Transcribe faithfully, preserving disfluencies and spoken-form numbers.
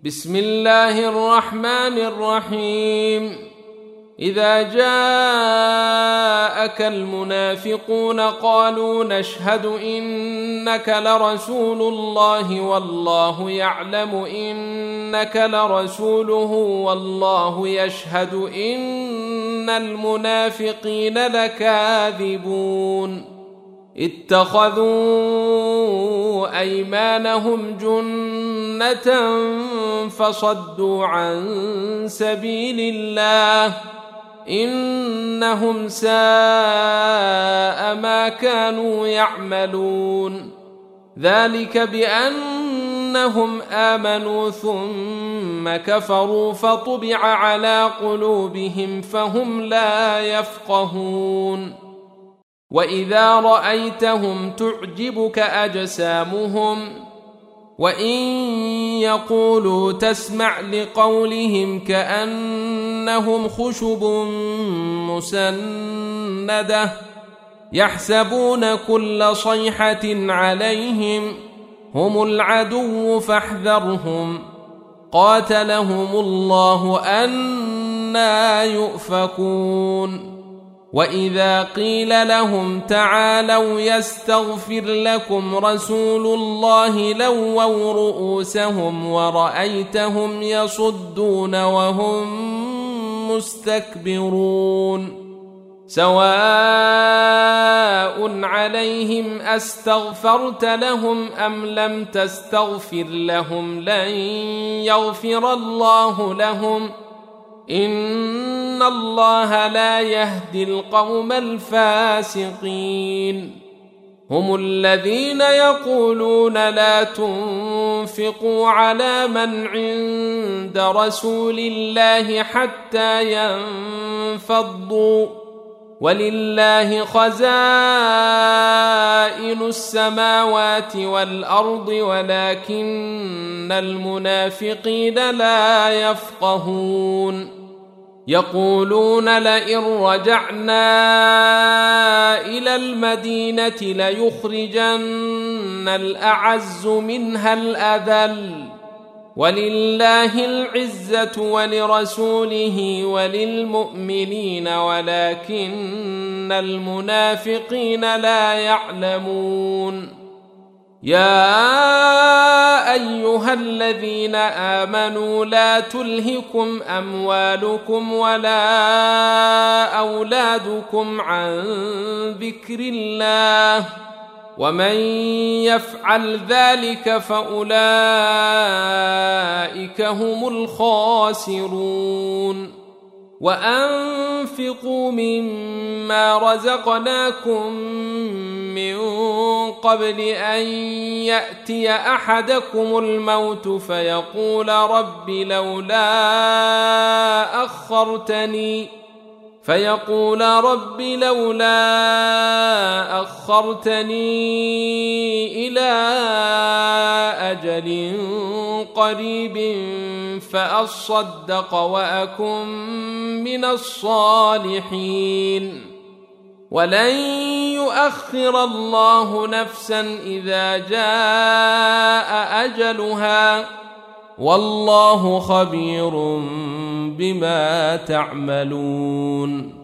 بسم الله الرحمن الرحيم. إذا جاءك المنافقون قالوا نشهد إنك لرسول الله والله يعلم إنك لرسوله والله يشهد إن المنافقين لكاذبون. اتخذوا أيمانهم جنة فصدوا عن سبيل الله إنهم ساء ما كانوا يعملون. ذلك بأنهم آمنوا ثم كفروا فطبع على قلوبهم فهم لا يفقهون. وإذا رأيتهم تعجبك أجسامهم وإن يقولوا تسمع لقولهم كأنهم خشب مسندة يحسبون كل صيحة عليهم هم العدو فاحذرهم قاتلهم الله أنى يؤفكون. وإذا قيل لهم تعالوا يستغفر لكم رسول الله لووا رؤوسهم ورأيتهم يصدون وهم مستكبرون. سواء عليهم أستغفرت لهم أم لم تستغفر لهم لن يغفر الله لهم إن الله لا يهدي القوم الفاسقين. هم الذين يقولون لا تنفقوا على من عند رسول الله حتى ينفضوا ولله خزائن السماوات والأرض ولكن المنافقين لا يفقهون. يقولون لئن رجعنا إلى المدينة ليخرجن الأعز منها الأذل ولله العزة ولرسوله وللمؤمنين ولكن المنافقين لا يعلمون. يا أيها الذين آمنوا لا تلهكم أموالكم ولا أولادكم عن ذكر الله ومن يفعل ذلك فأولئك هم الخاسرون. وأنفقوا مما رزقناكم من قبل أن يأتي أحدكم الموت فيقول رب لولا أخرتني فيقول رب لولا أخرتني إلى أجل قريب فأصدق وأكن من الصالحين. ولن يؤخر الله نفسا إذا جاء أجلها والله خبير بما تعملون.